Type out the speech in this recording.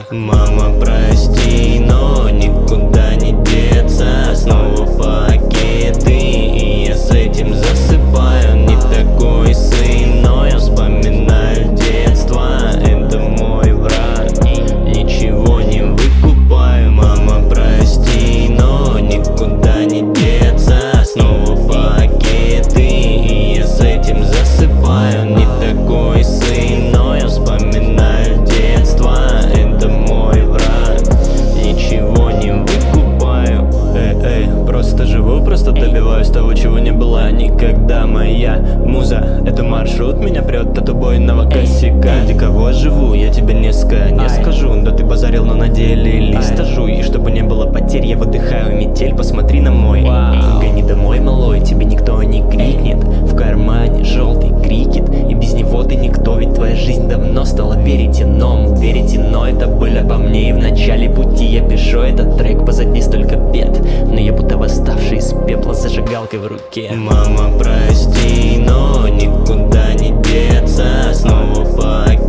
Мама, прости, но никуда не деться. Снова пакеты, и я с этим засыпаю. Не такой сын, но я вспоминаю детство. Это мой враг, ничего не выкупаю. Мама, прости, но никуда не деться. Снова пакеты, и я с этим засыпаю. Не такой сын, но я вспоминаю детство. Это мой враг, ничего не выкупаю. Просто живу, просто добиваюсь того, чего не было никогда. Моя муза, это маршрут меня прет от убойного косяка. Ради кого живу, я тебе не скажу. Да ты базарил, но на деле листа жуй. И чтобы не было потерь, я выдыхаю метель. Посмотри на мой гони домой, малой, тебе никто не крикнет. В кармане желтый крикет, и без него ты никто. Ведь твоя жизнь давно стала веретеном. Веретено — это боль обо мне. И в начале пути я пишу этот трек. Позади столько бед, но я будто восставший из пепла с зажигалкой в руке. Мама, прости, но никуда не деться. Снова пакет.